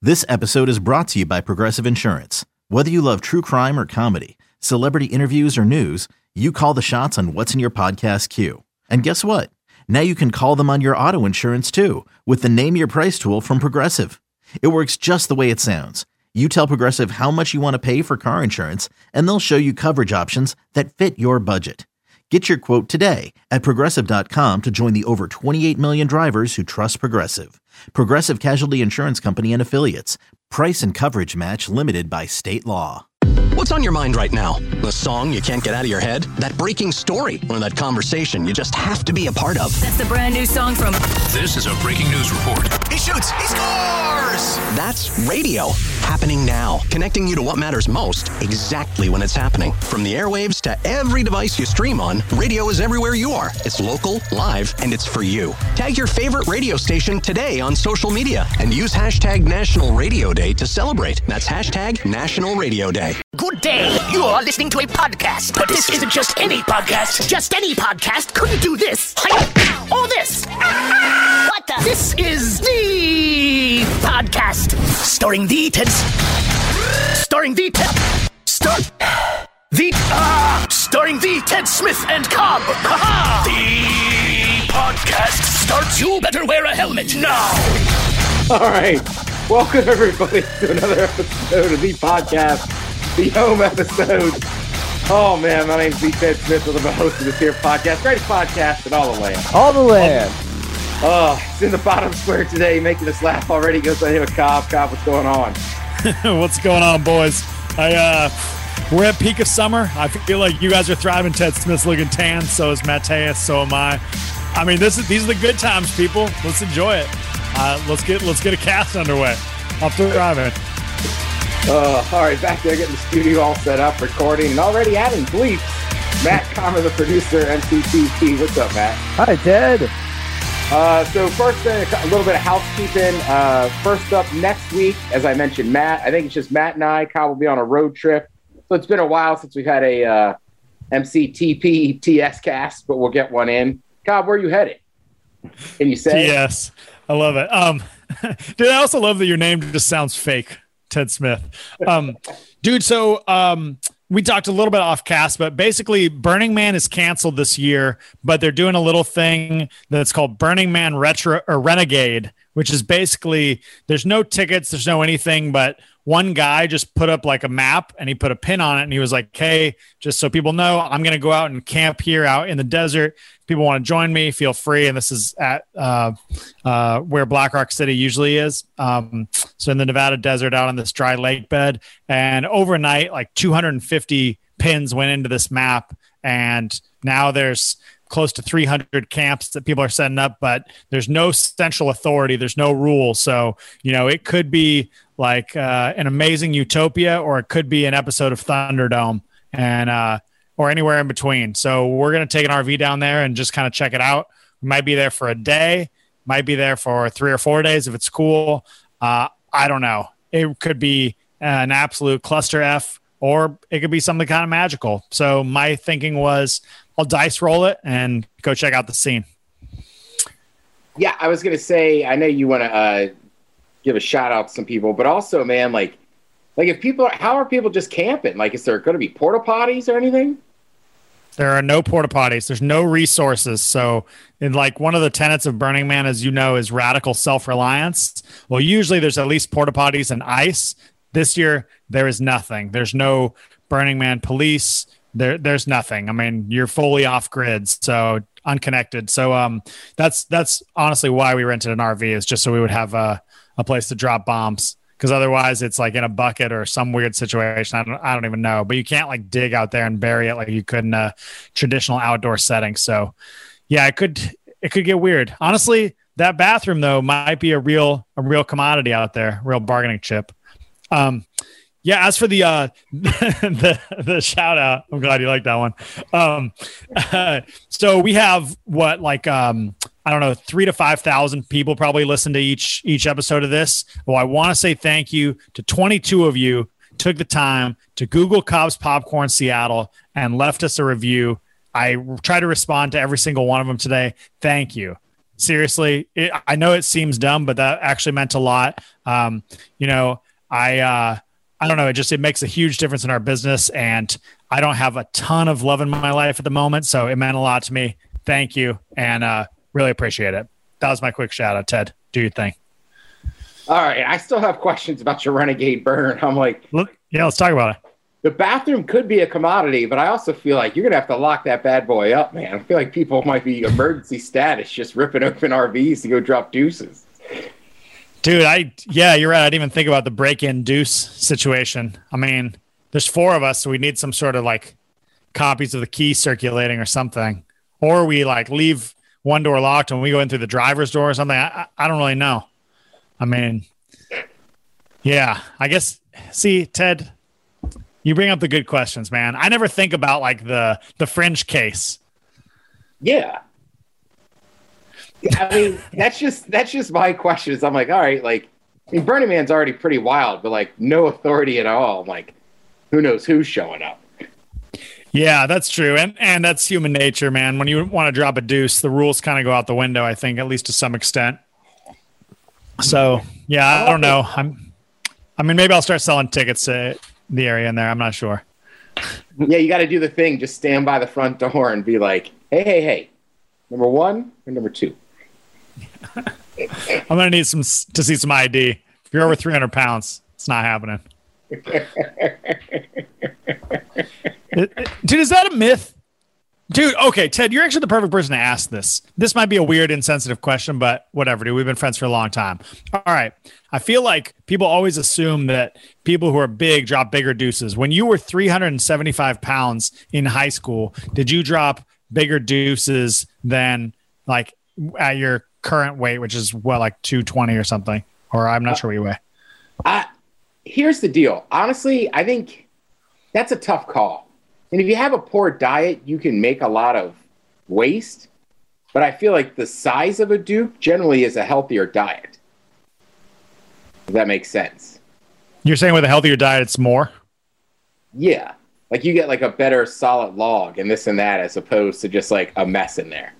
This episode is brought to you by Progressive Insurance. Whether you love true crime or comedy, celebrity interviews or news, you call the shots on what's in your podcast queue. And guess what? Now you can call them on your auto insurance too with the Name Your Price tool from Progressive. It works just the way it sounds. You tell Progressive how much you want to pay for car insurance, and they'll show you coverage options that fit your budget. Get your quote today at Progressive.com to join the over 28 million drivers who trust Progressive. Progressive Casualty Insurance Company and Affiliates. Price and coverage match limited by state law. What's on your mind right now? The song you can't get out of your head? That breaking story? Or that conversation you just have to be a part of? That's the brand new song from... This is a breaking news report. He shoots! He scores! That's radio. Happening now. Connecting you to what matters most exactly when it's happening. From the airwaves to every device you stream on, radio is everywhere you are. It's local, live, and it's for you. Tag your favorite radio station today on social media and use hashtag National Radio Day to celebrate. That's hashtag National Radio Day. Good day. You are listening to a podcast. But this isn't just any podcast. Just any podcast couldn't do this. Or this. What the? This is the podcast. Starring the Ted... Starring the Ted... Starring the Ted Smith and Cobb. The podcast starts. You better wear a helmet now. All right. Welcome, everybody, to another episode of the podcast. The home episode. Oh, man, my name's Ted Smith. I'm the host of this here podcast. Greatest podcast in all the land. All the land. Oh, it's in the bottom square today, making us laugh already. Goes by him with Cobb. Cobb, what's going on? What's going on, boys? We're at peak of summer. I feel like you guys are thriving. Ted Smith's looking tan. So is Mateus. So am I. I mean, these are the good times, people. Let's enjoy it. Let's get a cast underway. I'm thriving. All right, back there getting the studio all set up, recording, and already adding bleeps. Matt Comer, the producer, MCTP. What's up, Matt? Hi, Ted. So first thing, a little bit of housekeeping. First up next week, as I mentioned, Matt. I think it's just Matt and I. Kyle will be on a road trip. So it's been a while since we've had a MCTP TS cast, but we'll get one in. Kyle, where are you headed? Can you say? Yes, I love it. Dude, I also love that your name just sounds fake. Ted Smith. Dude, so we talked a little bit off cast, but basically Burning Man is canceled this year, but they're doing a little thing that's called Burning Man Retro or Renegade, which is basically there's no tickets, there's no anything, but one guy just put up like a map and he put a pin on it and he was like, hey, just so people know, I'm going to go out and camp here out in the desert. If people want to join me, feel free. And this is at where Black Rock City usually is. So in the Nevada desert out on this dry lake bed. And overnight, like 250 pins went into this map. And now there's close to 300 camps that people are setting up, but there's no central authority. There's no rule. So, it could be like an amazing utopia, or it could be an episode of Thunderdome and or anywhere in between. So we're going to take an RV down there and just kind of check it out. We might be there for a day, might be there for 3 or 4 days if it's cool. I don't know. It could be an absolute cluster F, or it could be something kind of magical. So my thinking was I'll dice roll it and go check out the scene. Yeah, I was going to say, I know you want to give a shout out to some people, but also, man, like if people, how are people just camping? Like, is there going to be porta potties or anything? There are no porta potties. There's no resources. So in like one of the tenets of Burning Man, as you know, is radical self-reliance. Well, usually there's at least porta potties and ice. This year, there is nothing. There's no Burning Man police. There's nothing. I mean, you're fully off grid, so unconnected. So that's honestly why we rented an RV, is just so we would have a place to drop bombs. Because otherwise it's like in a bucket or some weird situation. I don't even know. But you can't like dig out there and bury it like you could in a traditional outdoor setting. So yeah, it could get weird. Honestly, that bathroom though might be a real commodity out there, real bargaining chip. Yeah, as for the the shout out, I'm glad you like that one. So we have what, like I don't know, 3,000 to 5,000 people probably listen to each episode of this. Well, I want to say thank you to 22 of you took the time to Google Cobb's Popcorn Seattle and left us a review. I try to respond to every single one of them today. Thank you. seriously, I know it seems dumb, but that actually meant a lot. You know, I don't know. It makes a huge difference in our business, and I don't have a ton of love in my life at the moment. So it meant a lot to me. Thank you. And, really appreciate it. That was my quick shout out. Ted, do your thing. All right. I still have questions about your Renegade burn. I'm like, yeah, let's talk about it. The bathroom could be a commodity, but I also feel like you're going to have to lock that bad boy up, man. I feel like people might be emergency status just ripping open RVs to go drop deuces. Dude, you're right. I didn't even think about the break-in deuce situation. I mean, there's 4 of us, so we need some sort of like copies of the key circulating or something. Or we like leave one door locked and we go in through the driver's door or something. I don't really know. I mean, yeah, I guess, see, Ted, you bring up the good questions, man. I never think about like the fringe case. Yeah. I mean, that's just my questions. I'm like, all right, like, I mean, Burning Man's already pretty wild, but like no authority at all. I'm like, who knows who's showing up? Yeah, that's true. And that's human nature, man. When you want to drop a deuce, the rules kind of go out the window, I think, at least to some extent. So, yeah, I don't know. I mean, maybe I'll start selling tickets to the area in there. I'm not sure. Yeah, you got to do the thing. Just stand by the front door and be like, hey, number 1 or number 2? I'm going to need to see some ID. If you're over 300 pounds, it's not happening. Dude, is that a myth? Dude, okay, Ted, you're actually the perfect person to ask this. This might be a weird, insensitive question, but whatever, dude. We've been friends for a long time. All right. I feel like people always assume that people who are big drop bigger deuces. When you were 375 pounds in high school, did you drop bigger deuces than like at your current weight, which is what, like 220 or something? Or I'm not sure what you weigh. Here's the deal. Honestly, I think that's a tough call. And if you have a poor diet, you can make a lot of waste. But I feel like the size of a Duke generally is a healthier diet. If that makes sense. You're saying with a healthier diet, it's more? Yeah. Like you get like a better solid log and this and that as opposed to just like a mess in there.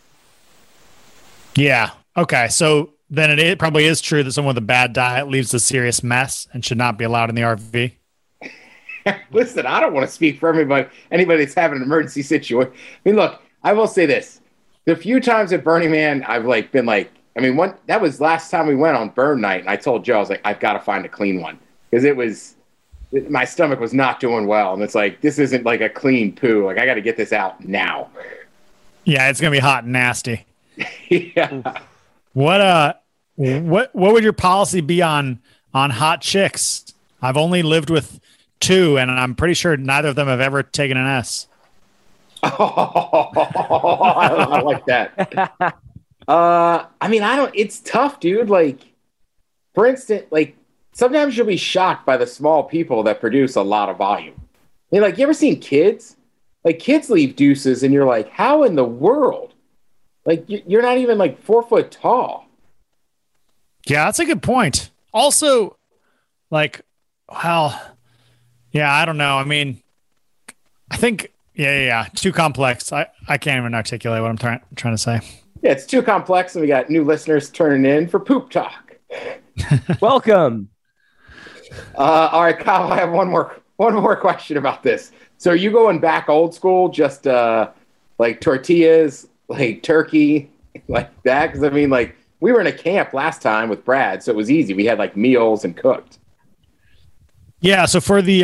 Yeah. Okay. So then it probably is true that someone with a bad diet leaves a serious mess and should not be allowed in the RV. Listen, I don't want to speak for anybody that's having an emergency situation. I mean, look, I will say this. The few times at Burning Man, I've like been like, I mean, that was last time we went on burn night. And I told Joe, I was like, I've got to find a clean one. Because my stomach was not doing well. And it's like, this isn't like a clean poo. Like, I got to get this out now. Yeah, it's going to be hot and nasty. Yeah. What would your policy be on hot chicks? I've only lived with 2, and I'm pretty sure neither of them have ever taken an S. Oh, I like that. I mean, it's tough, dude. Like, for instance, like sometimes you'll be shocked by the small people that produce a lot of volume. I mean, like, you ever seen kids? Like, kids leave deuces, and you're like, how in the world? Like, you're not even like 4 foot tall. Yeah, that's a good point. Also, like, well, yeah, I don't know. I mean, I think, yeah. Too complex. I can't even articulate what I'm trying to say. Yeah, it's too complex, and we got new listeners turning in for Poop Talk. Welcome. All right, Kyle, I have one more question about this. So are you going back old school, just like tortillas, like turkey, like that? Because, I mean, like, we were in a camp last time with Brad, so it was easy. We had, like, meals and cooked. Yeah, so for the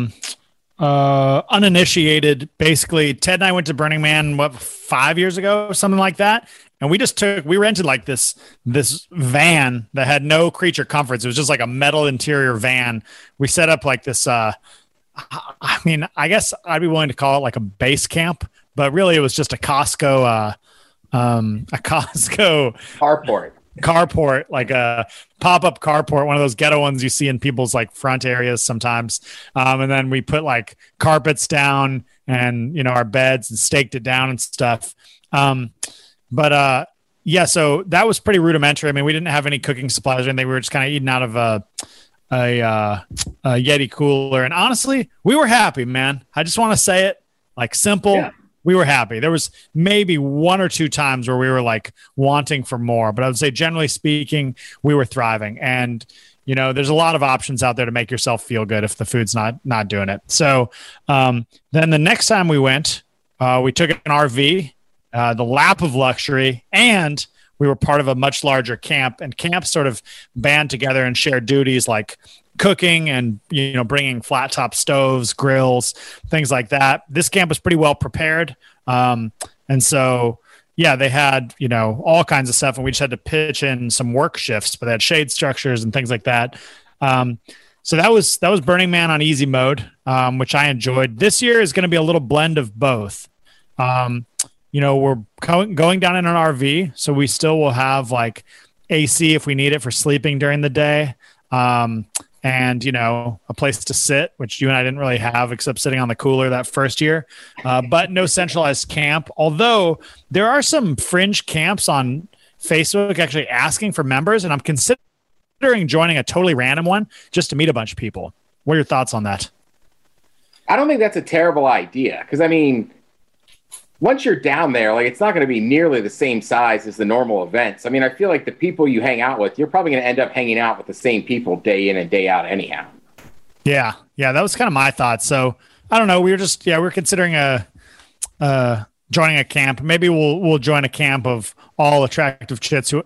uninitiated, basically, Ted and I went to Burning Man, 5 years ago, something like that. And we rented like this van that had no creature comforts. It was just like a metal interior van. We set up like this, I mean, I guess I'd be willing to call it like a base camp, but really it was just a Costco carport, like a pop-up carport, one of those ghetto ones you see in people's like front areas sometimes. And then we put like carpets down and, you know, our beds and staked it down and stuff. Yeah, so that was pretty rudimentary. I mean, we didn't have any cooking supplies or anything. We were just kind of eating out of a Yeti cooler. And honestly, we were happy, man. I just want to say it, like, simple, we were happy. There was maybe one or two times where we were like wanting for more, but I would say generally speaking, we were thriving. And there's a lot of options out there to make yourself feel good if the food's not doing it. So then the next time we went, we took an RV, the lap of luxury, and we were part of a much larger camp. And camps sort of band together and shared duties like cooking and bringing flat top stoves, grills, things like that. This camp was pretty well prepared, and so they had all kinds of stuff, and we just had to pitch in some work shifts, but they had shade structures and things like that. So that was Burning Man on easy mode, which I enjoyed. This year is going to be a little blend of both. We're going down in an RV, so we still will have like AC if we need it for sleeping during the day. And, a place to sit, which you and I didn't really have except sitting on the cooler that first year, but no centralized camp. Although there are some fringe camps on Facebook actually asking for members, and I'm considering joining a totally random one just to meet a bunch of people. What are your thoughts on that? I don't think that's a terrible idea because, once you're down there, like it's not going to be nearly the same size as the normal events. I feel like the people you hang out with, you're probably going to end up hanging out with the same people day in and day out anyhow. Yeah, that was kind of my thought. So I don't know. We were considering joining a camp. Maybe we'll join a camp of all attractive chicks who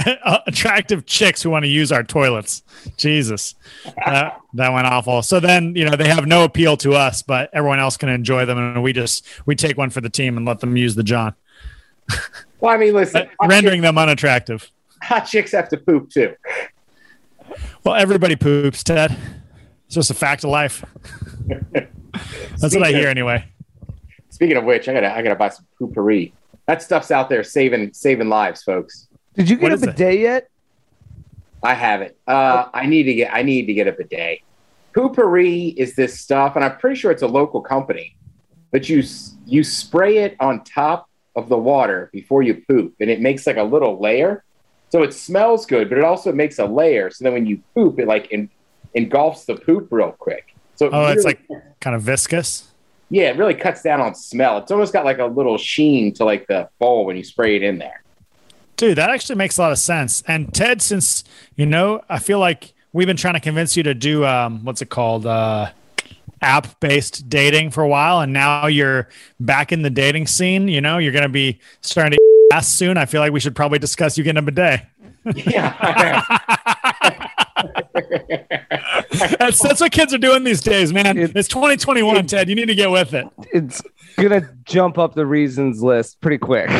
want to use our toilets. Jesus, that went awful. So then, they have no appeal to us, but everyone else can enjoy them. And we take one for the team and let them use the John. Well, listen, rendering them unattractive. Hot chicks have to poop too. Well, everybody poops, Ted. It's just a fact of life. That's what I hear anyway. Speaking of which, I gotta buy some Poopery. That stuff's out there saving lives, folks. Did you get a bidet yet? I haven't. I need to get a bidet. Poopery is this stuff, and I'm pretty sure it's a local company. But you spray it on top of the water before you poop, and it makes like a little layer. So it smells good, but it also makes a layer. So then when you poop, it like engulfs the poop real quick. So it's like kind of viscous. Yeah, it really cuts down on smell. It's almost got like a little sheen to like the bowl when you spray it in there. Dude, that actually makes a lot of sense. And Ted, since, I feel like we've been trying to convince you to do, what's it called? App-based dating for a while. And now you're back in the dating scene. You're going to be starting to ass soon. I feel like we should probably discuss you getting a bidet. Yeah. That's what kids are doing these days, man. It's 2021, Ted. You need to get with it. It's going to jump up the reasons list pretty quick.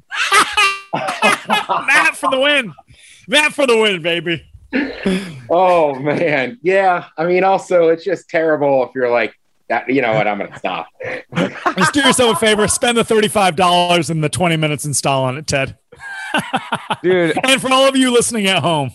Matt for the win, baby. Oh, man. Yeah. Also, it's just terrible if you're like, you know what, I'm going to stop. Just do yourself a favor. Spend the $35 and the 20 minutes installing it, Ted. Dude. And for all of you listening at home.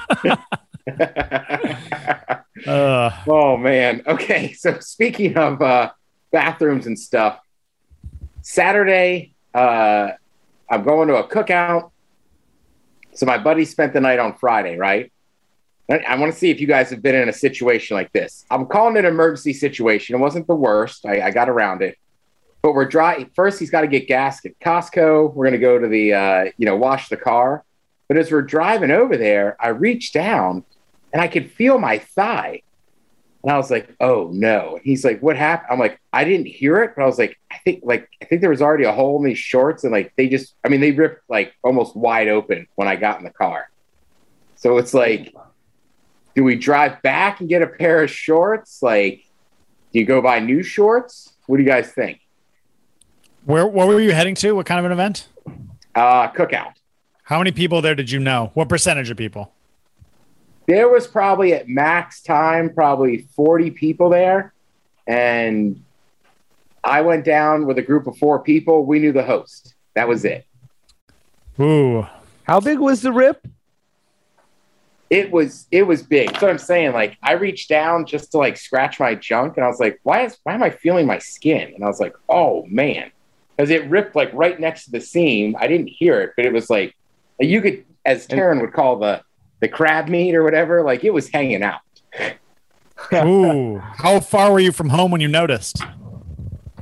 Oh, man. Okay. So speaking of bathrooms and stuff, Saturday, I'm going to a cookout. So my buddy spent the night on Friday, right? I want to see if you guys have been in a situation like this. I'm calling it an emergency situation. It wasn't the worst. I got around it. But we're dry. First, he's got to get gas at Costco. We're going to go to the, wash the car. But as we're driving over there, I reached down and I could feel my thigh. And I was like, oh, no. And he's like, what happened? I'm like, I didn't hear it. But I was like, I think there was already a hole in these shorts. And like, they ripped like almost wide open when I got in the car. So it's like, do we drive back and get a pair of shorts? Like, do you go buy new shorts? What do you guys think? Where were you heading to? What kind of an event? Cookout. How many people there did you know? What percentage of people? There was probably at max time, probably 40 people there. And I went down with a group of 4 people. We knew the host. That was it. Ooh. How big was the rip? It was big. So I'm saying, like, I reached down just to like scratch my junk, and I was like, why am I feeling my skin? And I was like, oh man, because it ripped like right next to the seam. I didn't hear it, but it was like you could, as Taryn would call the crab meat or whatever, like it was hanging out. Ooh. How far were you from home when you noticed?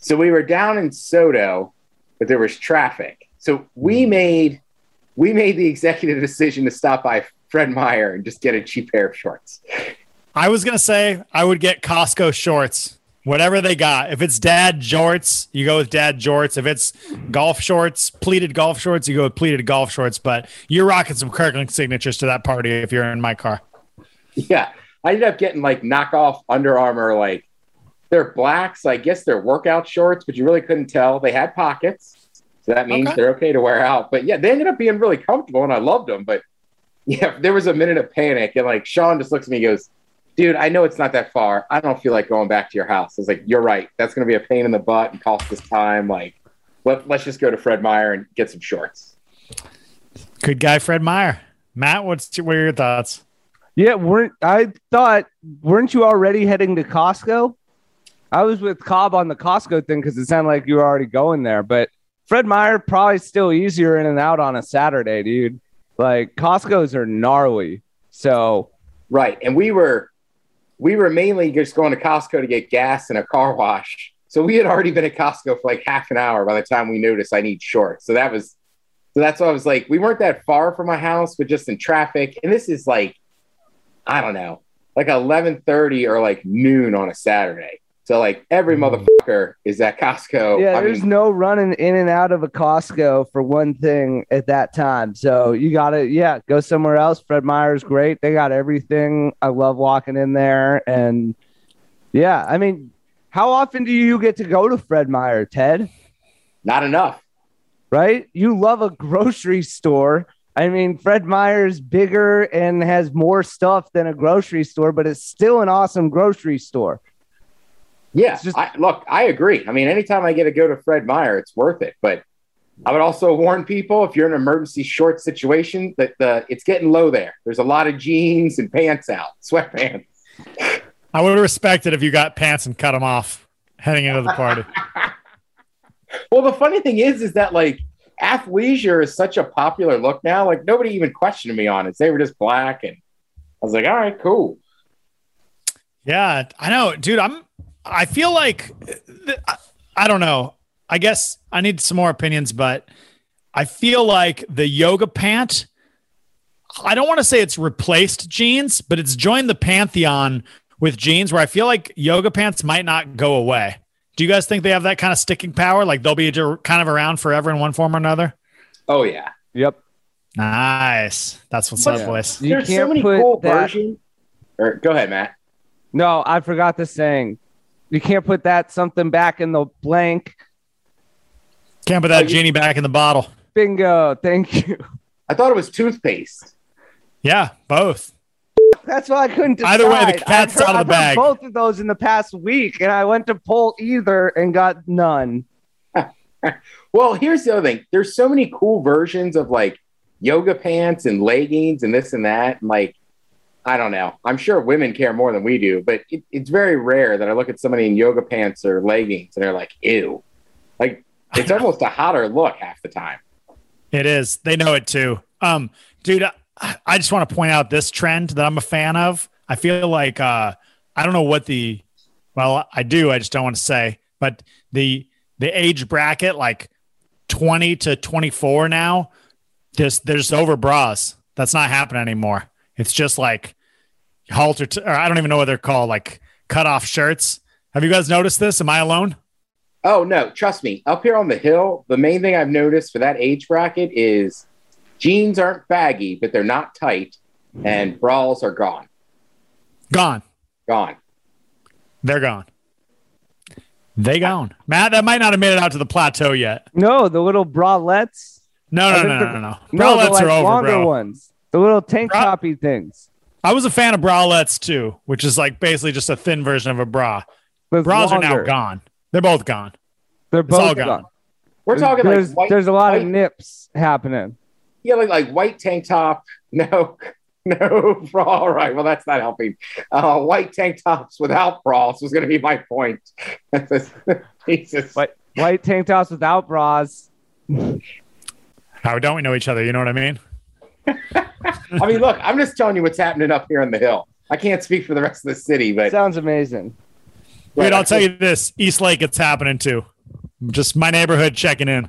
So we were down in Soto, but there was traffic. So we made the executive decision to stop by Fred Meyer and just get a cheap pair of shorts. I was going to say I would get Costco shorts, whatever they got. If it's dad jorts, you go with dad jorts. If it's golf shorts, pleated golf shorts, you go with pleated golf shorts. But you're rocking some Kirkland signatures to that party if you're in my car. Yeah. I ended up getting like knockoff Under Armour, like they're black. So I guess they're workout shorts, but you really couldn't tell. They had pockets. So that means they're okay to wear out. But yeah, they ended up being really comfortable and I loved them. But yeah, there was a minute of panic. And like Sean just looks at me and goes, dude, I know it's not that far. I don't feel like going back to your house. I was like, you're right. That's going to be a pain in the butt and cost us time. Like, let's just go to Fred Meyer and get some shorts. Good guy, Fred Meyer. Matt, what are your thoughts? Yeah, weren't you already heading to Costco? I was with Cobb on the Costco thing because it sounded like you were already going there. But Fred Meyer, probably still easier in and out on a Saturday, dude. Like, Costco's are gnarly. So, right. And we were mainly just going to Costco to get gas and a car wash. So we had already been at Costco for like half an hour by the time we noticed I need shorts. So that's why I was like, we weren't that far from my house, but just in traffic. And this is like, I don't know, like 11:30 or like noon on a Saturday. So like every motherfucker is at Costco. Yeah, there's no running in and out of a Costco for one thing at that time. So you got to, go somewhere else. Fred Meyer's great. They got everything. I love walking in there. And yeah, I mean, how often do you get to go to Fred Meyer, Ted? Not enough. Right? You love a grocery store. I mean, Fred Meyer's bigger and has more stuff than a grocery store, but it's still an awesome grocery store. Yeah, I agree. I mean, anytime I get to go to Fred Meyer, it's worth it. But I would also warn people, if you're in an emergency short situation, that it's getting low there. There's a lot of jeans and pants out, sweatpants. I would respect it if you got pants and cut them off heading into the party. Well, the funny thing is that like athleisure is such a popular look now. Like nobody even questioned me on it. They were just black, and I was like, all right, cool. Yeah, I know, dude. I feel like, I don't know. I guess I need some more opinions, but I feel like the yoga pant, I don't want to say it's replaced jeans, but it's joined the pantheon with jeans where I feel like yoga pants might not go away. Do you guys think they have that kind of sticking power? Like they'll be kind of around forever in one form or another? Oh, yeah. Yep. Nice. That's what's up, boys. There's so many cool versions. Go ahead, Matt. No, I forgot the saying. You can't put that something back in the blank. Can't put that genie back in the bottle. Bingo. Thank you. I thought it was toothpaste. Yeah, both. That's why I couldn't decide. Either way, the cat's out of the bag. Both of those in the past week, and I went to pull either and got none. Well, here's the other thing. There's so many cool versions of like yoga pants and leggings and this and that. And like, I don't know. I'm sure women care more than we do, but it's very rare that I look at somebody in yoga pants or leggings and they're like, ew. Like, it's almost a hotter look half the time. It is. They know it too. Dude, I just want to point out this trend that I'm a fan of. I feel like, I don't know what I do. I just don't want to say, but the age bracket, like 20 to 24 now, there's over bras. That's not happening anymore. It's just like halter, or I don't even know what they're called, like cut off shirts. Have you guys noticed this? Am I alone? Oh, no. Trust me. Up here on the hill, the main thing I've noticed for that age bracket is jeans aren't baggy, but they're not tight, and bras are gone. Gone. They're gone. They gone. Matt, that might not have made it out to the plateau yet. No, the little bralettes. No. Bralettes are over, longer bro. Ones. The little tank toppy things. I was a fan of bralettes too, which is like basically just a thin version of a bra. Bras are now gone. They're both gone. They're both gone. We're talking there's, like white, there's a lot of nips happening. Yeah, like white tank top. No bra. All right. Well, that's not helping. White tank tops without bras was going to be my point. Jesus. White tank tops without bras. How don't we know each other? You know what I mean? I mean, look, I'm just telling you what's happening up here on the hill. I can't speak for the rest of the city, but sounds amazing. Dude, I'll tell you this: East Lake, it's happening too. Just my neighborhood checking in.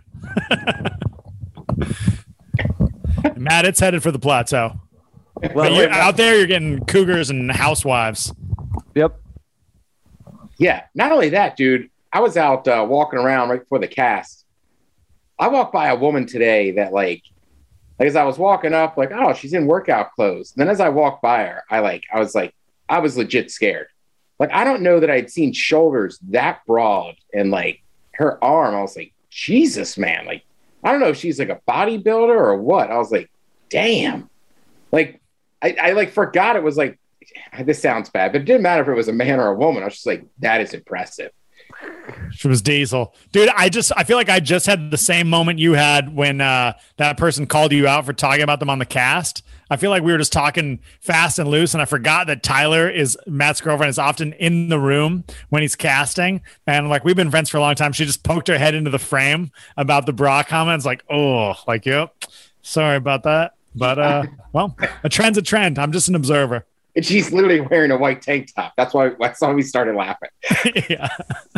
Matt, it's headed for the plateau. Well, you're out there, you're getting cougars and housewives. Yep. Yeah. Not only that, dude, I was out walking around right before the cast. I walked by a woman today that like as I was walking up, like, oh, she's in workout clothes. And then as I walked by her, I was legit scared. Like, I don't know that I'd seen shoulders that broad and like her arm. I was like, Jesus, man. Like, I don't know if she's like a bodybuilder or what. I was like, damn. Like, I like forgot it was like, this sounds bad, but it didn't matter if it was a man or a woman. I was just like, that is impressive. She was Diesel. Dude, I feel like I just had the same moment you had when that person called you out for talking about them on the cast. I feel like we were just talking fast and loose, and I forgot that Tyler is Matt's girlfriend, is often in the room when he's casting. And like, we've been friends for a long time. She just poked her head into the frame about the bra comments. Like, oh, like, yep. Sorry about that. But well, a trend's a trend. I'm just an observer. And she's literally wearing a white tank top. That's why we started laughing. Yeah.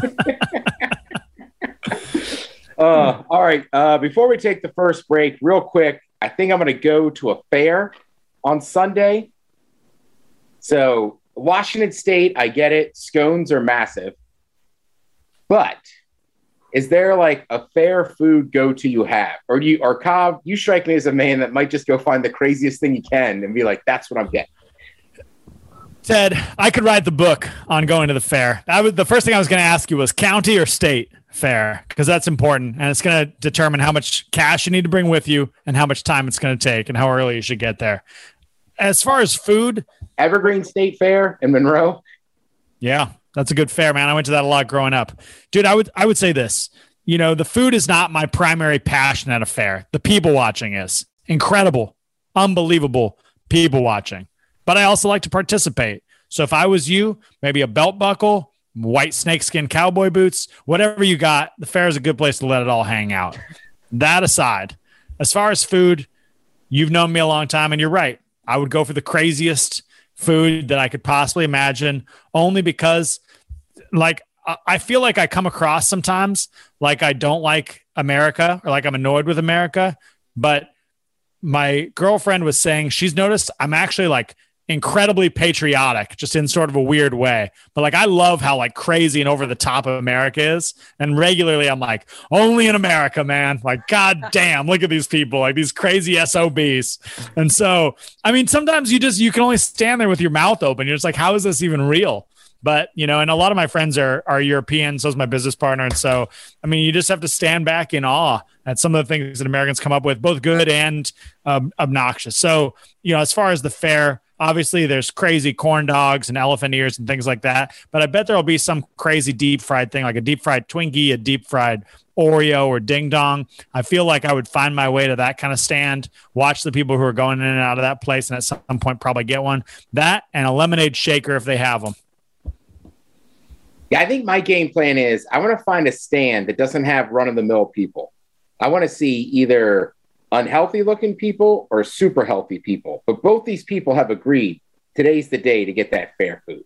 All right. Before we take the first break, real quick, I think I'm going to go to a fair on Sunday. So Washington State, I get it. Scones are massive. But is there like a fair food go-to you have? Or Cobb, you strike me as a man that might just go find the craziest thing you can and be like, that's what I'm getting. Ted, I could write the book on going to the fair. The first thing I was going to ask you was county or state fair, because that's important. And it's going to determine how much cash you need to bring with you and how much time it's going to take and how early you should get there. As far as food, Evergreen State Fair in Monroe. Yeah, that's a good fair, man. I went to that a lot growing up. Dude, I would say this. You know, the food is not my primary passion at a fair. The people watching is incredible, unbelievable people watching. But I also like to participate. So if I was you, maybe a belt buckle, white snakeskin cowboy boots, whatever you got, the fair is a good place to let it all hang out. That aside, as far as food, you've known me a long time, and you're right. I would go for the craziest food that I could possibly imagine, only because, like, I feel like I come across sometimes like I don't like America or like I'm annoyed with America. But my girlfriend was saying she's noticed I'm actually like incredibly patriotic, just in sort of a weird way. But like, I love how like crazy and over the top America is. And regularly I'm like, only in America, man. Like, God damn, look at these people, like these crazy SOBs. And so, I mean, sometimes you can only stand there with your mouth open. You're just like, how is this even real? But, you know, and a lot of my friends are European. So is my business partner. And so, I mean, you just have to stand back in awe at some of the things that Americans come up with, both good and obnoxious. So, you know, as far as the fair, obviously there's crazy corn dogs and elephant ears and things like that. But I bet there'll be some crazy deep fried thing, like a deep fried Twinkie, a deep fried Oreo or Ding Dong. I feel like I would find my way to that kind of stand, watch the people who are going in and out of that place, and at some point probably get one. That and a lemonade shaker if they have them. Yeah, I think my game plan is I want to find a stand that doesn't have run-of-the-mill people. I want to see either unhealthy-looking people or super healthy people. But both these people have agreed today's the day to get that fair food.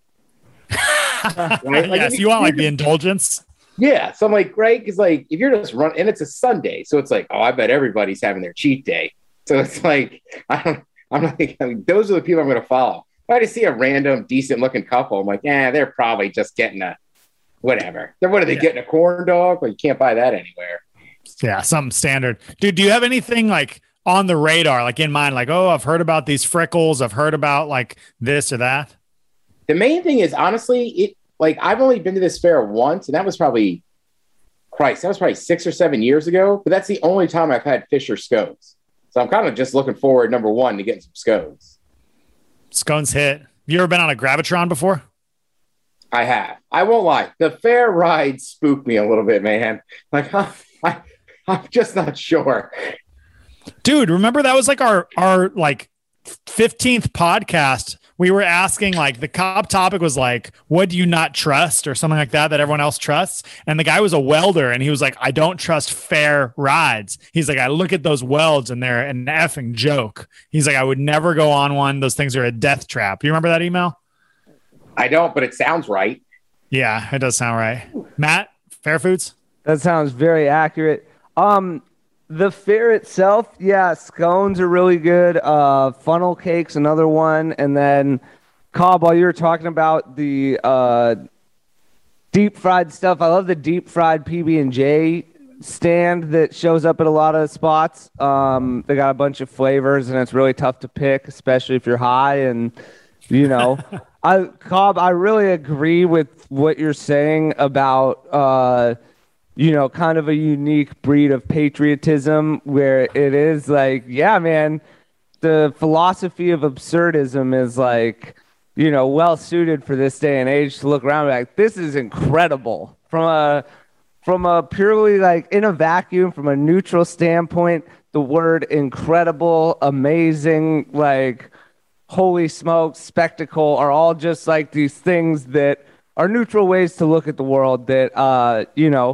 Right? Like, yes, you want like the indulgence? Yeah, so I'm like, right? Because like if you're just running, and it's a Sunday, so it's like, oh, I bet everybody's having their cheat day. So it's like, those are the people I'm going to follow. If I just see a random, decent-looking couple, I'm like, they're probably just getting a whatever. What are they getting, a corn dog? Well, you can't buy that anywhere. Yeah, something standard. Dude, do you have anything like on the radar, like in mind, like, oh, I've heard about these Frickles, I've heard about like this or that? The main thing is, honestly, I've only been to this fair once, and that was probably 6 or 7 years ago, but that's the only time I've had Fisher scones. So I'm kind of just looking forward, number one, to getting some scones. Scones hit. Have you ever been on a Gravitron before? I have. I won't lie. The fair ride spooked me a little bit, man. Like, I'm just not sure. Dude, remember that was like our like 15th podcast. We were asking, like, the Cobb topic was like, what do you not trust or something like that everyone else trusts? And the guy was a welder, and he was like, I don't trust fair rides. He's like, I look at those welds and they're an effing joke. He's like, I would never go on one. Those things are a death trap. You remember that email? I don't, but it sounds right. Yeah, it does sound right. Matt, fair foods? That sounds very accurate. The fair itself, yeah, scones are really good. Funnel cake's another one, and then Cobb, while you were talking about the deep fried stuff, I love the deep fried PB&J stand that shows up at a lot of spots. They got a bunch of flavors, and it's really tough to pick, especially if you're high. And Cobb, I really agree with what you're saying about kind of a unique breed of patriotism where it is like, yeah, man, the philosophy of absurdism is like, well suited for this day and age to look around and be like, this is incredible from a purely like in a vacuum, from a neutral standpoint. The word incredible, amazing, like holy smokes, spectacle are all just like these things that are neutral ways to look at the world that,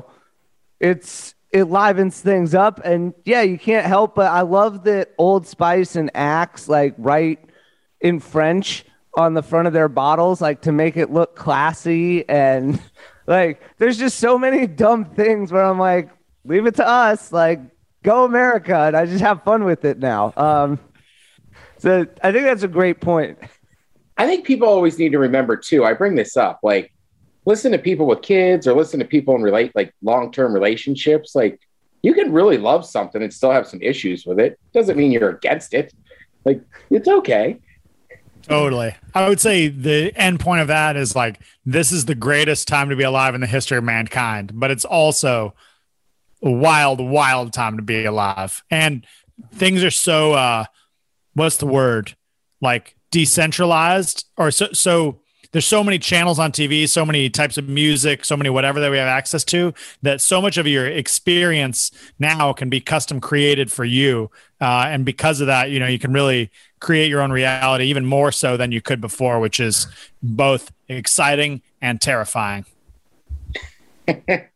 it livens things up. And yeah, you can't help but I love that Old Spice and Axe like write in French on the front of their bottles, like to make it look classy. And like, there's just so many dumb things where I'm like, leave it to us, like go America. And I just have fun with it now. So I think that's a great point. I think people always need to remember too, I bring this up, like, listen to people with kids or listen to people in long-term relationships. Like, you can really love something and still have some issues with it. Doesn't mean you're against it. Like, it's okay. Totally. I would say the end point of that is like, this is the greatest time to be alive in the history of mankind, but it's also a wild, wild time to be alive. And things are so, what's the word? Like decentralized, or so there's so many channels on TV, so many types of music, so many whatever that we have access to, that so much of your experience now can be custom created for you. And because of that, you can really create your own reality even more so than you could before, which is both exciting and terrifying. That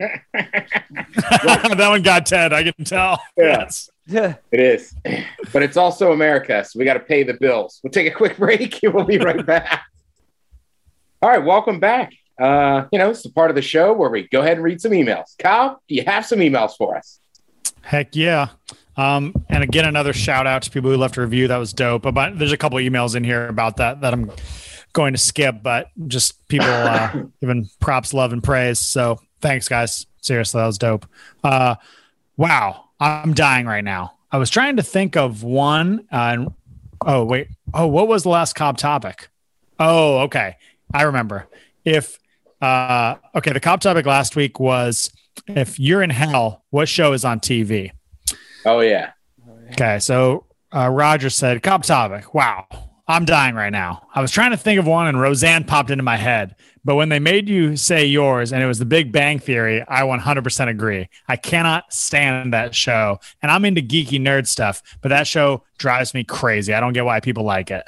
one got Ted, I can tell. Yeah. Yes. Yeah. It is. But it's also America, so we got to pay the bills. We'll take a quick break and we'll be right back. All right, welcome back. It's the part of the show where we go ahead and read some emails. Kyle, do you have some emails for us? Heck yeah. And again, another shout out to people who left a review. That was dope. But there's a couple of emails in here about that I'm going to skip, but just people giving props, love, and praise. So thanks, guys. Seriously, that was dope. Wow, I'm dying right now. I was trying to think of one. What was the last Cobb topic? Oh, okay. I remember. The Cobb topic last week was, if you're in hell, what show is on TV? Oh, yeah. Okay, so Roger said, Cobb topic. Wow, I'm dying right now. I was trying to think of one, and Roseanne popped into my head. But when they made you say yours, and it was The Big Bang Theory, I 100% agree. I cannot stand that show. And I'm into geeky nerd stuff, but that show drives me crazy. I don't get why people like it.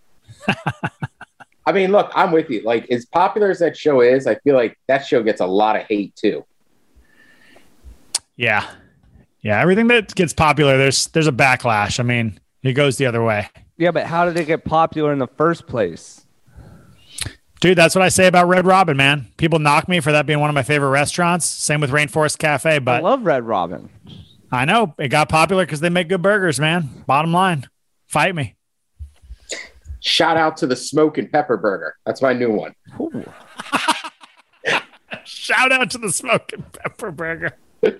I mean, look, I'm with you. Like, as popular as that show is, I feel like that show gets a lot of hate too. Yeah. Everything that gets popular, there's a backlash. I mean, it goes the other way. Yeah, but how did it get popular in the first place? Dude, that's what I say about Red Robin, man. People knock me for that being one of my favorite restaurants. Same with Rainforest Cafe, but I love Red Robin. I know it got popular because they make good burgers, man. Bottom line, fight me. Shout out to the Smoke and Pepper Burger. That's my new one. Shout out to the Smoke and Pepper Burger.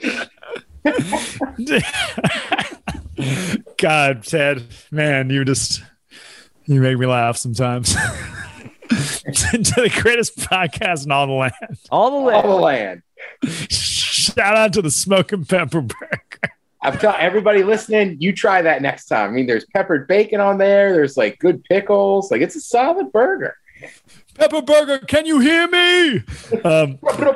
God, Ted, man, you make me laugh sometimes. To the greatest podcast in all the land. All the land. Shout out to the Smoke and Pepper Burger. I'm telling everybody listening, you try that next time. I mean, there's peppered bacon on there. There's like good pickles. Like, it's a solid burger. Pepper Burger, can you hear me? The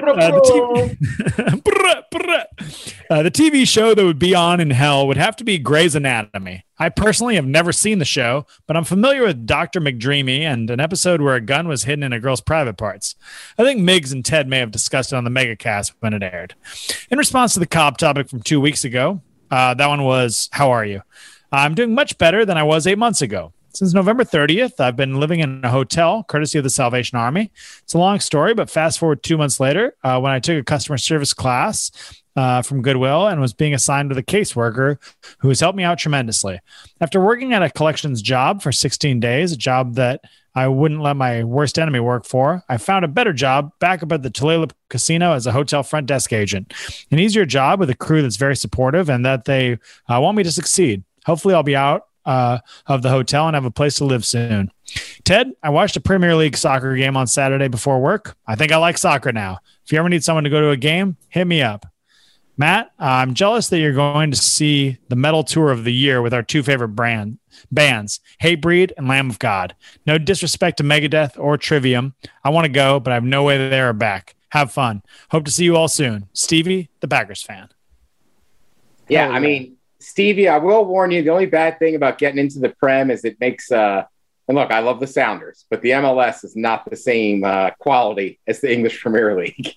TV show that would be on in hell would have to be Grey's Anatomy. I personally have never seen the show, but I'm familiar with Dr. McDreamy and an episode where a gun was hidden in a girl's private parts. I think Miggs and Ted may have discussed it on the Megacast when it aired. In response to the Cobb topic from 2 weeks ago, that one was, how are you? I'm doing much better than I was 8 months ago. Since November 30th, I've been living in a hotel, courtesy of the Salvation Army. It's a long story, but fast forward 2 months later, when I took a customer service class from Goodwill and was being assigned with a caseworker who has helped me out tremendously. After working at a collections job for 16 days, a job that I wouldn't let my worst enemy work for, I found a better job back up at the Tulalip Casino as a hotel front desk agent. An easier job with a crew that's very supportive and that they want me to succeed. Hopefully I'll be out of the hotel and have a place to live soon. Ted, I watched a Premier League soccer game on Saturday before work. I think I like soccer now. If you ever need someone to go to a game, hit me up. Matt, I'm jealous that you're going to see the metal tour of the year with our two favorite bands, Hatebreed and Lamb of God. No disrespect to Megadeth or Trivium. I want to go, but I have no way there or back. Have fun. Hope to see you all soon. Stevie, the Packers fan. Yeah, I mean, Stevie, I will warn you, the only bad thing about getting into the Prem is it makes and look, I love the Sounders, but the MLS is not the same quality as the English Premier League.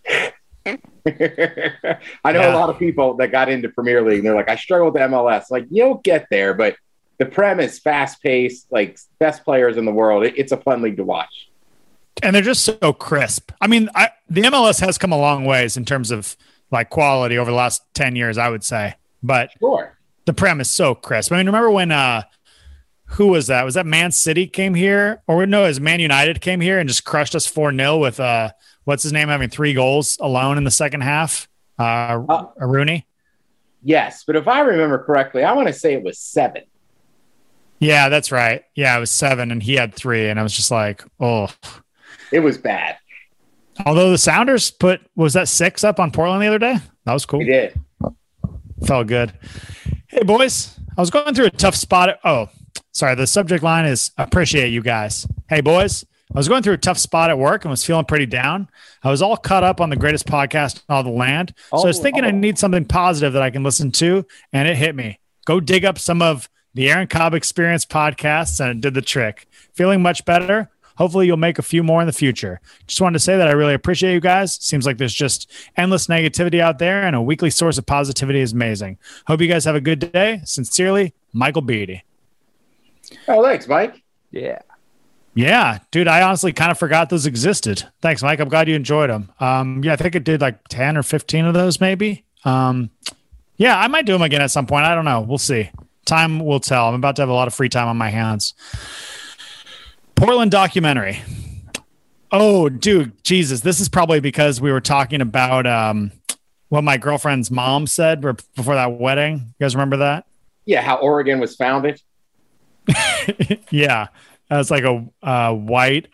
I know a lot of people that got into Premier League and they're like, I struggle with the MLS. Like, you'll get there, but the Prem is fast paced, like best players in the world. It's a fun league to watch. And they're just so crisp. I mean, the MLS has come a long ways in terms of like quality over the last 10 years, I would say. But sure, the Prem is so crisp. I mean, remember when who was that? Was that Man City came here? Or no, it was Man United came here and just crushed us 4-0 with what's his name having 3 goals alone in the second half? Rooney? Yes, but if I remember correctly, I want to say it was 7. Yeah, that's right. Yeah, it was 7 and he had 3. And I was just like, oh. It was bad. Although the Sounders was that 6 up on Portland the other day? That was cool. We did. Felt good. Hey, boys, I was going through a tough spot. Sorry, the subject line is appreciate you guys. Hey, boys, I was going through a tough spot at work and was feeling pretty down. I was all caught up on the greatest podcast in all the land. So I was thinking I need something positive that I can listen to, and it hit me. Go dig up some of the Aaron Cobb Experience podcasts, and it did the trick. Feeling much better. Hopefully you'll make a few more in the future. Just wanted to say that I really appreciate you guys. Seems like there's just endless negativity out there, and a weekly source of positivity is amazing. Hope you guys have a good day. Sincerely, Michael Beatty. Oh, thanks, Mike. Yeah. Yeah, dude, I honestly kind of forgot those existed. Thanks, Mike. I'm glad you enjoyed them. Yeah, I think it did like 10 or 15 of those maybe. Yeah, I might do them again at some point. I don't know. We'll see. Time will tell. I'm about to have a lot of free time on my hands. Portland documentary. Oh, dude, Jesus. This is probably because we were talking about what my girlfriend's mom said before that wedding. You guys remember that? Yeah, how Oregon was founded. Yeah. It's like a white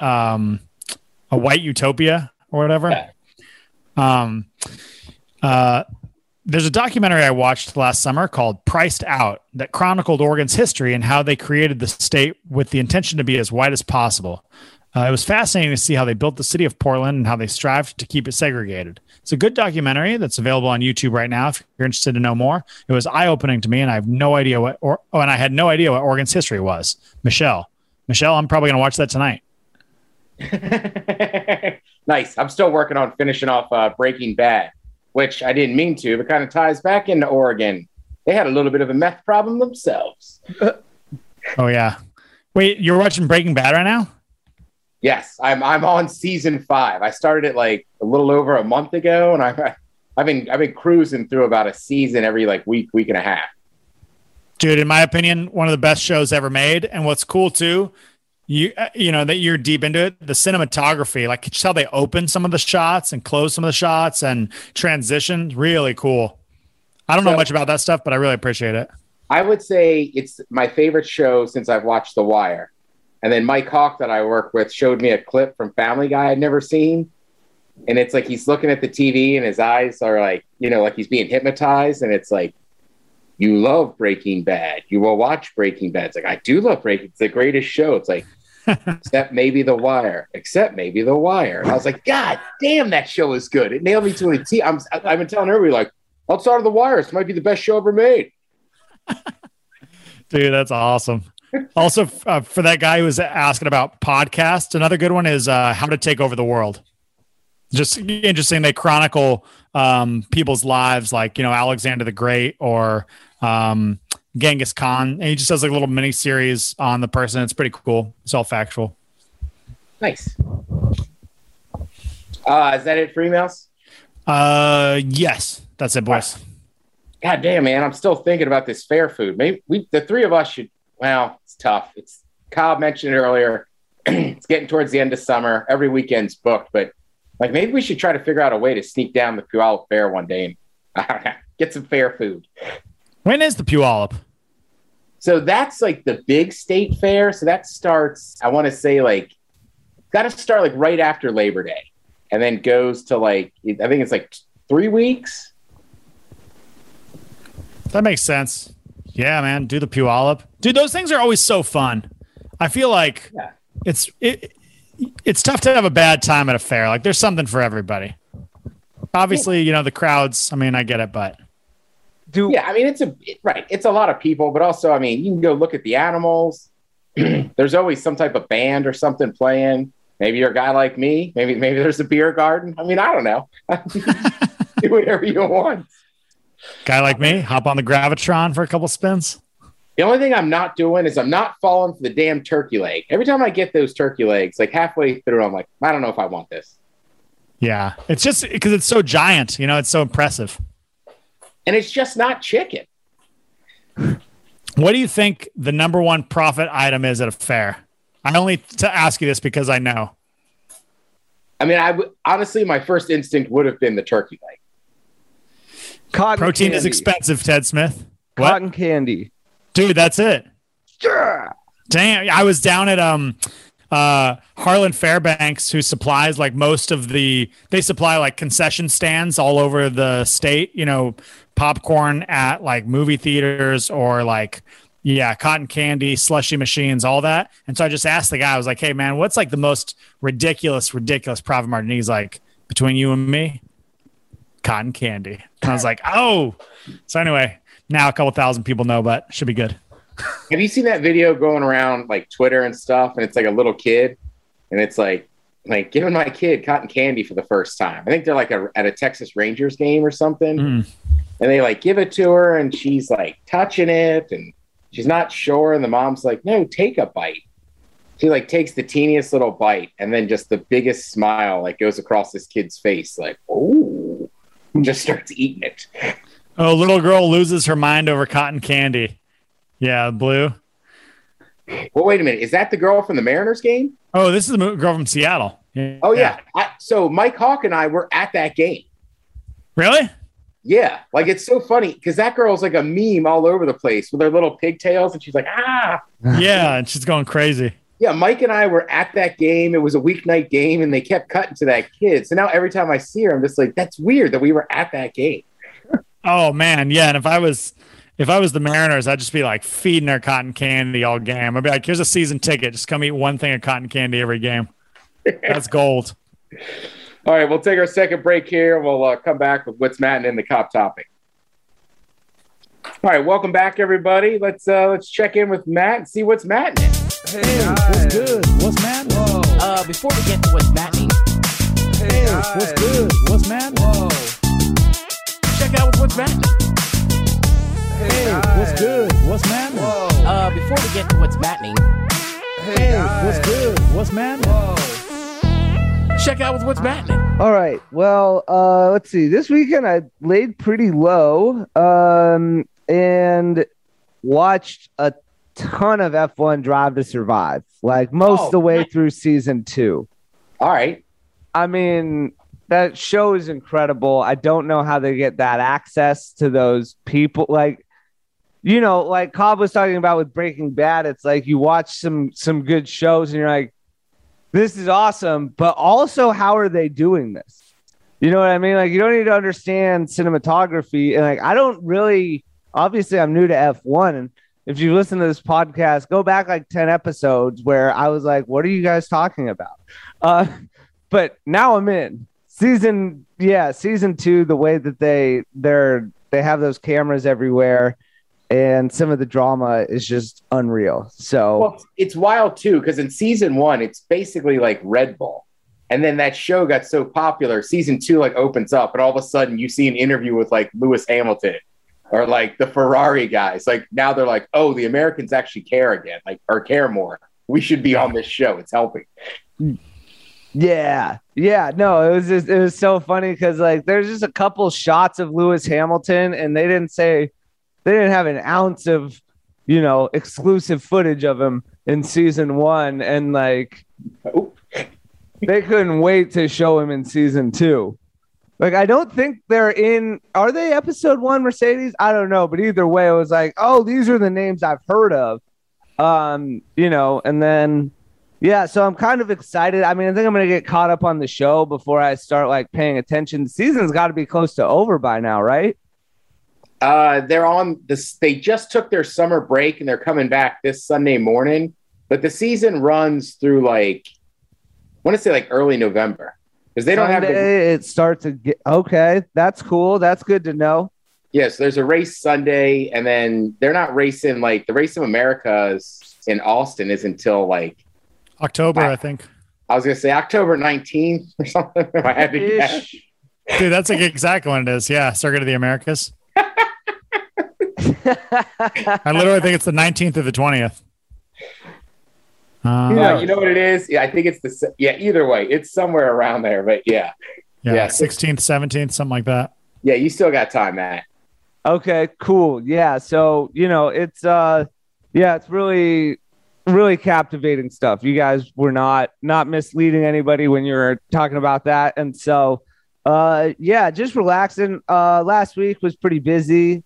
utopia or whatever. Yeah. There's a documentary I watched last summer called Priced Out that chronicled Oregon's history and how they created the state with the intention to be as white as possible. It was fascinating to see how they built the city of Portland and how they strived to keep it segregated. It's a good documentary that's available on YouTube right now if you're interested to know more. It was eye-opening to me, and I have no idea and I had no idea what Oregon's history was. Michelle, I'm probably going to watch that tonight. Nice. I'm still working on finishing off Breaking Bad, which I didn't mean to, but kind of ties back into Oregon. They had a little bit of a meth problem themselves. Oh, yeah. Wait, you're watching Breaking Bad right now? Yes, I'm on season 5. I started it like a little over a month ago, and I've been cruising through about a season every like week and a half. Dude, in my opinion, one of the best shows ever made. And what's cool too, you know that you're deep into it, the cinematography, like just how they open some of the shots and close some of the shots and transition, really cool. I don't know much about that stuff, but I really appreciate it. I would say it's my favorite show since I've watched The Wire. And then Mike Hawk that I work with showed me a clip from Family Guy I'd never seen. And it's like he's looking at the TV and his eyes are like, like he's being hypnotized. And it's like, you love Breaking Bad. You will watch Breaking Bad. It's like, I do love Breaking Bad. It's the greatest show. It's like, except maybe The Wire. Except maybe The Wire. And I was like, God damn, that show is good. It nailed me to a T. I've been telling everybody, like, outside of The Wire, this might be the best show ever made. Dude, that's awesome. Also, for that guy who was asking about podcasts, another good one is How to Take Over the World. Just interesting. They chronicle people's lives, like Alexander the Great or Genghis Khan, and he just does like a little mini series on the person. It's pretty cool. It's all factual. Nice. Is that it for emails? Yes, that's it, boys. God damn, man, I'm still thinking about this fair food. Maybe the three of us should. Well, it's tough. Kyle mentioned it earlier. It's getting towards the end of summer. Every weekend's booked, but like maybe we should try to figure out a way to sneak down the Puyallup Fair one day and get some fair food. When is the Puyallup? So that's like the big state fair. So that starts, I want to say like, got to start like right after Labor Day, and then goes to like, I think it's like 3 weeks. That makes sense. Yeah, man. Do the Puyallup. Dude, those things are always so fun. I feel like it's tough to have a bad time at a fair. Like there's something for everybody. Obviously, you know, the crowds, I mean, I get it, but. Yeah, I mean, it's a lot of people, but also, I mean, you can go look at the animals. There's always some type of band or something playing. Maybe you're a guy like me. Maybe there's a beer garden. I mean, I don't know. Do whatever you want. Guy like me, hop on the Gravitron for a couple spins. The only thing I'm not doing is I'm not falling for the damn turkey leg. Every time I get those turkey legs, like halfway through, I'm like, I don't know if I want this. Yeah, it's just because it's so giant. You know, it's so impressive. And it's just not chicken. What do you think the number one profit item is at a fair? I only to ask you this because I know. I mean, honestly, my first instinct would have been the turkey leg. Cotton Protein candy. is expensive, Ted Smith. What? Cotton candy. Dude, that's it. Yeah. Damn, I was down at Harlan Fairbanks, who supplies like most of they supply like concession stands all over the state, you know, popcorn at like movie theaters or like, yeah, cotton candy, slushy machines, all that. And so I just asked the guy, I was like, hey man, what's like the most ridiculous profit margin? He's like, between you and me, cotton candy. And I was like, oh, so anyway, now a couple thousand people know, but should be good. Have you seen that video going around like Twitter and stuff? And it's like a little kid, and it's like giving my kid cotton candy for the first time. I think they're like at a Texas Rangers game or something, and they like give it to her, and she's like touching it, and she's not sure, and the mom's like, "No, take a bite." She like takes the teeniest little bite, and then just the biggest smile like goes across this kid's face, like, "Oh," and just starts eating it. Oh, little girl loses her mind over cotton candy. Yeah, Blue. Well, wait a minute. Is that the girl from the Mariners game? Oh, this is the girl from Seattle. Yeah. Oh, yeah. So Mike Hawk and I were at that game. Really? Yeah. Like, it's so funny because that girl's like a meme all over the place with her little pigtails, and she's like, ah. Yeah, and she's going crazy. Yeah, Mike and I were at that game. It was a weeknight game, and they kept cutting to that kid. So now every time I see her, I'm just like, that's weird that we were at that game. Oh, man. Yeah, and if I was the Mariners, I'd just be like feeding her cotton candy all game. I'd be like, here's a season ticket. Just come eat one thing of cotton candy every game. That's gold. All right, we'll take our second break here. We'll come back with what's Mattin' in the Cop topic. All right, welcome back, everybody. Let's check in with Matt and see what's Mattin'. Hey, what's good? What's Mattin'? Before we get to what's Mattin', Hey, what's good? What's Mattin'? check out what's Mattin'. Hey, what's good? What's Mattin'? Before we get to what's Mattin', Hey, what's good? What's Mattin'? check out what's Mattin'. All right. Well, let's see. This weekend I laid pretty low and watched a ton of F1 Drive to Survive, like most of the way through season 2. All right. I mean, that show is incredible. I don't know how they get that access to those people. Like, you know, like Cobb was talking about with Breaking Bad, it's like you watch some good shows and you're like, this is awesome, but also how are they doing this? You know what I mean? Like, you don't need to understand cinematography. And like, I don't really, obviously I'm new to F1. And if you listen to this podcast, go back like 10 episodes where I was like, what are you guys talking about? But now I'm in season 2, the way that they have those cameras everywhere. And some of the drama is just unreal. So well, it's wild too, because in season 1, it's basically like Red Bull. And then that show got so popular, season 2 like opens up, and all of a sudden you see an interview with like Lewis Hamilton. or like the Ferrari guys. Like now they're like, oh, the Americans actually care again, like, or care more. We should be on this show. It's helping. Yeah. No, it was so funny because like there's just a couple shots of Lewis Hamilton, and they didn't have an ounce of, exclusive footage of him in season 1, and like they couldn't wait to show him in season 2. Like, I don't think are they episode 1 Mercedes? I don't know. But either way, it was like, oh, these are the names I've heard of. And then, yeah, so I'm kind of excited. I mean, I think I'm going to get caught up on the show before I start like paying attention. The season's got to be close to over by now, right? They're on this. They just took their summer break and they're coming back this Sunday morning, but the season runs through like, I want to say like early November. Because they don't have it starts to get okay. That's cool. That's good to know. Yes, there's a race Sunday, and then they're not racing like the Race of Americas in Austin is until like October, I think. I was gonna say October 19th or something. If I had to guess. Dude, that's like exactly when it is. Yeah, Circuit of the Americas. I literally think it's the 19th or the 20th. You know what it is? Yeah, I think it's either way. It's somewhere around there, but yeah. 16th, 17th, something like that. Yeah, you still got time, Matt. Okay, cool. Yeah, so, it's really, really captivating stuff. You guys were not misleading anybody when you were talking about that. And so, just relaxing. Last week was pretty busy.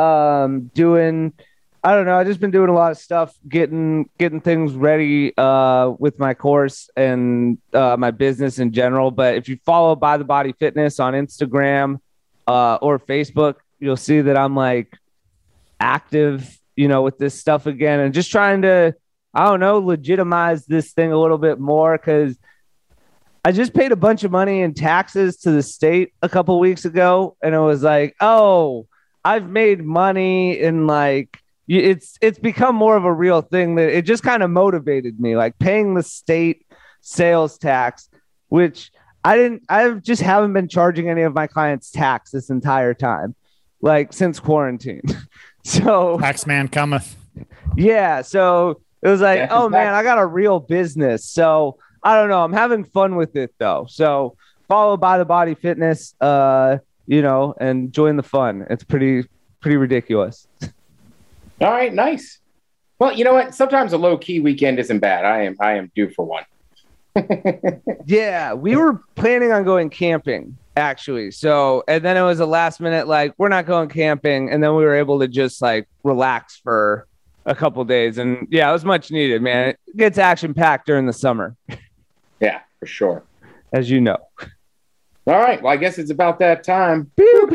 I don't know. I've just been doing a lot of stuff, getting things ready with my course and my business in general. But if you follow By the Body Fitness on Instagram or Facebook, you'll see that I'm like active, with this stuff again, and just trying to, I don't know, legitimize this thing a little bit more because I just paid a bunch of money in taxes to the state a couple weeks ago, and it was like, oh, I've made money in like. It's become more of a real thing that it just kind of motivated me, like paying the state sales tax, which I just haven't been charging any of my clients tax this entire time, like since quarantine. So tax man cometh. Yeah. So it was like, oh man, I got a real business. So I don't know. I'm having fun with it though. So follow By the Body Fitness, and join the fun. It's pretty ridiculous. All right, nice. Well, you know what? Sometimes a low-key weekend isn't bad. I am due for one. Yeah, we were planning on going camping, actually. So, and then it was a last minute, like, we're not going camping. And then we were able to just, like, relax for a couple days. And, yeah, it was much needed, man. It gets action-packed during the summer. Yeah, for sure. As you know. All right. Well, I guess it's about that time.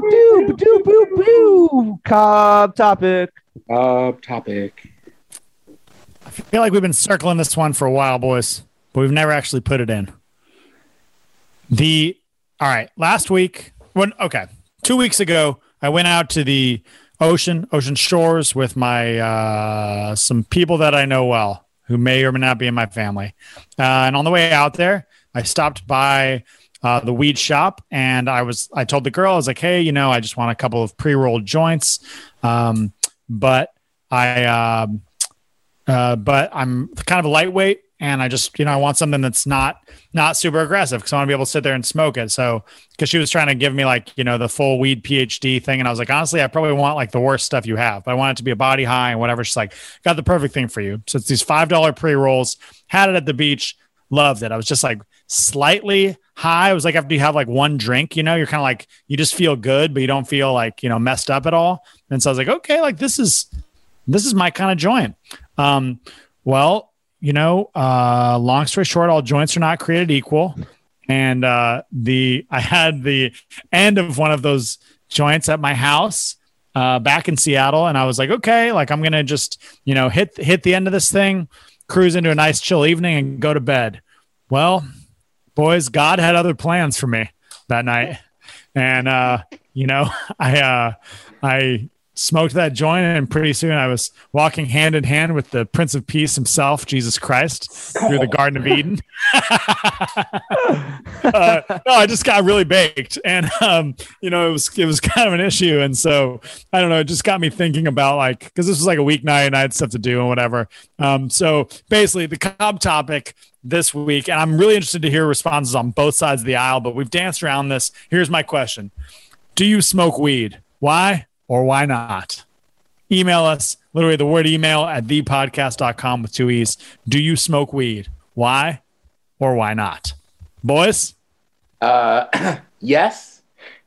Cobb topic. I feel like we've been circling this one for a while, boys, but we've never actually put it in. All right, last week, 2 weeks ago, I went out to the ocean shores with my some people that I know well, who may or may not be in my family. And on the way out there, I stopped by the weed shop, and I told the girl, I was like, hey, I just want a couple of pre-rolled joints. But I'm kind of a lightweight, and I just, I want something that's not super aggressive because I want to be able to sit there and smoke it. So, because she was trying to give me like, the full weed PhD thing. And I was like, honestly, I probably want like the worst stuff you have, but I want it to be a body high and whatever. She's like, got the perfect thing for you. So it's these $5 pre-rolls, had it at the beach, loved it. I was just like slightly high. It was like after you have like one drink, you're kind of like, you just feel good, but you don't feel like, messed up at all. And so I was like, okay, like this is my kind of joint. Long story short, all joints are not created equal. And I had the end of one of those joints at my house back in Seattle. And I was like, okay, like I'm going to just, hit the end of this thing, cruise into a nice chill evening and go to bed. Well, boys, God had other plans for me that night. And, I smoked that joint, and pretty soon I was walking hand in hand with the Prince of Peace himself, Jesus Christ, through the Garden of Eden. No, I just got really baked, and it was kind of an issue, and so I don't know, it just got me thinking about, like, because this was like a weeknight and I had stuff to do and whatever. So basically, the Cobb topic this week, and I'm really interested to hear responses on both sides of the aisle, but we've danced around this. Here's my question: do you smoke weed? Why or why not? Email us, literally the word email at thepodcast.com with 2 E's. Do you smoke weed? Why or why not? Boys? Yes.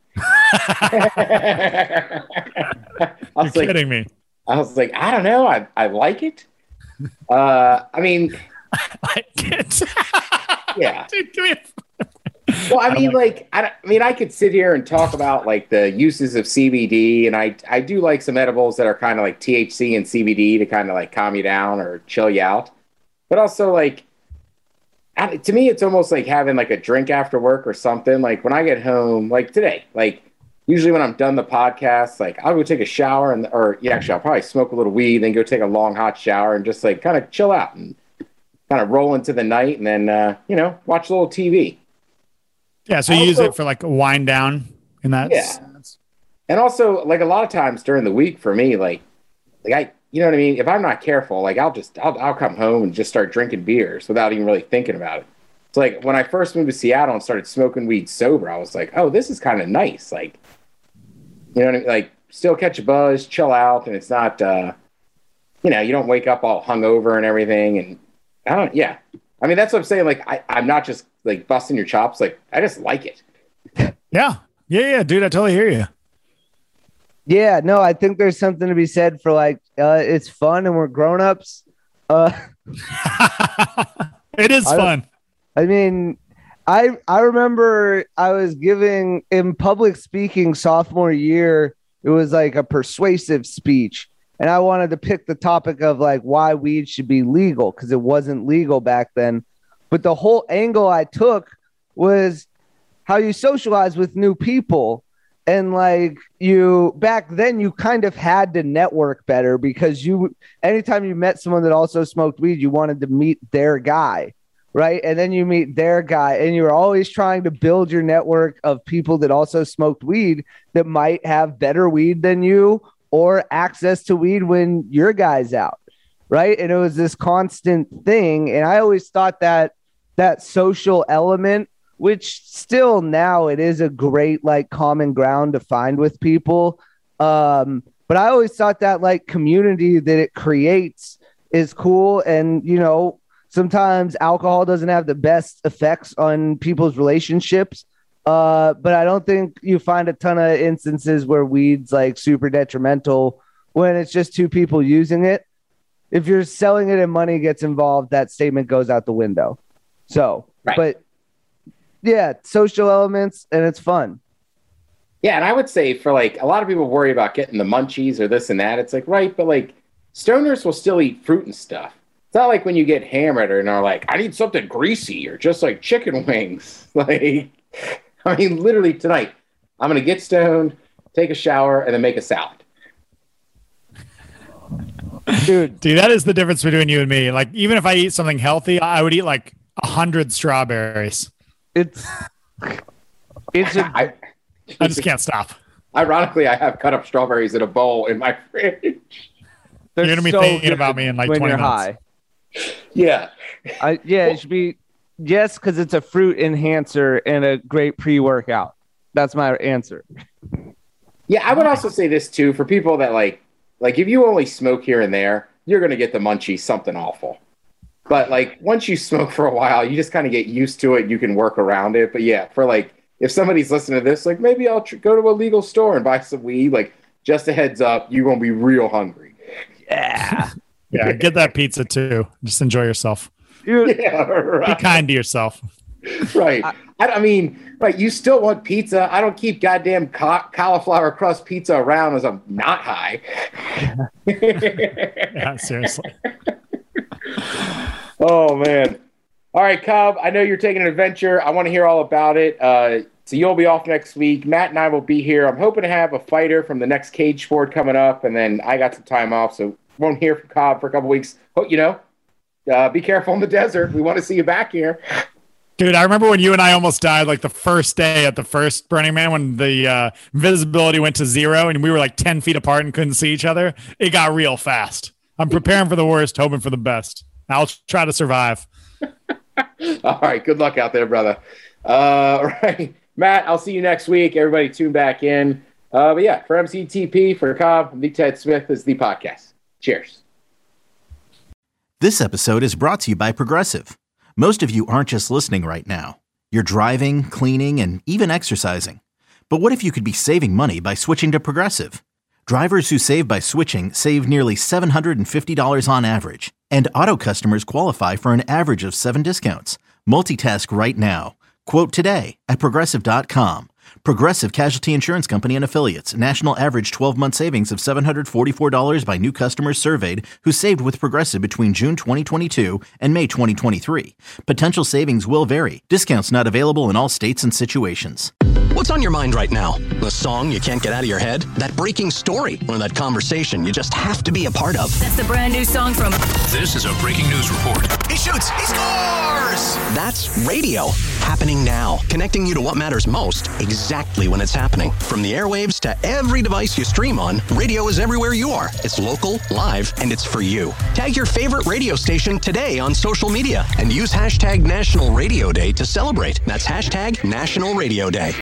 You're kidding me. I was like, I don't know. I like it. I mean, I like it. Yeah. Dude, give me a... Well, I mean, I could sit here and talk about like the uses of CBD, and I do like some edibles that are kind of like THC and CBD to kind of like calm you down or chill you out. But also, like, to me, it's almost like having like a drink after work or something. Like when I get home, like today, like usually when I'm done the podcast, like I'll go take a shower actually I'll probably smoke a little weed, then go take a long hot shower and just like kind of chill out and kind of roll into the night, and then watch a little TV. Yeah, so you use it for like a wind down in that sense. And also, like a lot of times during the week for me, like I, you know what I mean? If I'm not careful, like I'll come home and just start drinking beers without even really thinking about it. It's like when I first moved to Seattle and started smoking weed sober, I was like, oh, this is kind of nice. Like, you know what I mean? Like still catch a buzz, chill out, and it's not, you don't wake up all hungover and everything. And I mean, that's what I'm saying. Like, I'm not just like busting your chops. Like, I just like it. Yeah, dude, I totally hear you. Yeah, no, I think there's something to be said for like, it's fun and we're grown-ups. It is fun. I mean, I remember I was giving in public speaking sophomore year, it was like a persuasive speech. And I wanted to pick the topic of like why weed should be legal because it wasn't legal back then. But the whole angle I took was how you socialize with new people. And like back then you kind of had to network better because anytime you met someone that also smoked weed, you wanted to meet their guy, right? And then you meet their guy and you're always trying to build your network of people that also smoked weed that might have better weed than you or access to weed when your guy's out, right? And it was this constant thing. And I always thought that social element, which still now it is a great like common ground to find with people. But I always thought that like community that it creates is cool. And, sometimes alcohol doesn't have the best effects on people's relationships. But I don't think you find a ton of instances where weed's like super detrimental when it's just two people using it. If you're selling it and money gets involved, that statement goes out the window. So, right. But yeah, social elements and it's fun. Yeah. And I would say for like a lot of people worry about getting the munchies or this and that. It's like, right. But like stoners will still eat fruit and stuff. It's not like when you get hammered and are like, I need something greasy or just like chicken wings. Like, I mean, literally tonight, I'm going to get stoned, take a shower, and then make a salad. Dude, that is the difference between you and me. Like, even if I eat something healthy, I would eat like 100 strawberries. I just can't stop. Ironically, I have cut up strawberries in a bowl in my fridge. You're going to be thinking about me in like 20 minutes. High. Yeah. It should be. Yes, because it's a fruit enhancer and a great pre-workout. That's my answer. Yeah, I would also say this too for people that like if you only smoke here and there, you're going to get the munchies, something awful. But like once you smoke for a while, you just kind of get used to it. You can work around it. But yeah, for like if somebody's listening to this, like maybe I'll go to a legal store and buy some weed. Like just a heads up, you're going to be real hungry. Yeah. Yeah, get that pizza too. Just enjoy yourself. Yeah, right. Be kind to yourself. Right. I mean, right, you still want pizza. I don't keep goddamn cauliflower crust pizza around as I'm not high. Yeah, seriously. Oh, man. All right, Cobb, I know you're taking an adventure. I want to hear all about it. So you'll be off next week. Matt and I will be here. I'm hoping to have a fighter from the next Cage Sport coming up, and then I got some time off, so won't hear from Cobb for a couple weeks. But, be careful in the desert. We want to see you back here. Dude, I remember when you and I almost died like the first day at the first Burning Man when the visibility went to 0 and we were like 10 feet apart and couldn't see each other. It got real fast. I'm preparing for the worst, hoping for the best. I'll try to survive. All right. Good luck out there, brother. All right. Matt, I'll see you next week. Everybody tune back in. But yeah, for MCTP, for Cobb, the Ted Smith is the podcast. Cheers. This episode is brought to you by Progressive. Most of you aren't just listening right now. You're driving, cleaning, and even exercising. But what if you could be saving money by switching to Progressive? Drivers who save by switching save nearly $750 on average. And auto customers qualify for an average of 7 discounts. Multitask right now. Quote today at Progressive.com. Progressive Casualty Insurance Company and Affiliates. National average 12-month savings of $744 by new customers surveyed who saved with Progressive between June 2022 and May 2023. Potential savings will vary. Discounts not available in all states and situations. What's on your mind right now? The song you can't get out of your head? That breaking story? Or that conversation you just have to be a part of? That's the brand new song from... This is a breaking news report. He shoots! He scores! That's radio. Happening now. Connecting you to what matters most, exactly when it's happening. From the airwaves to every device you stream on, radio is everywhere you are. It's local, live, and it's for you. Tag your favorite radio station today on social media and use hashtag National Radio Day to celebrate. That's hashtag National Radio Day.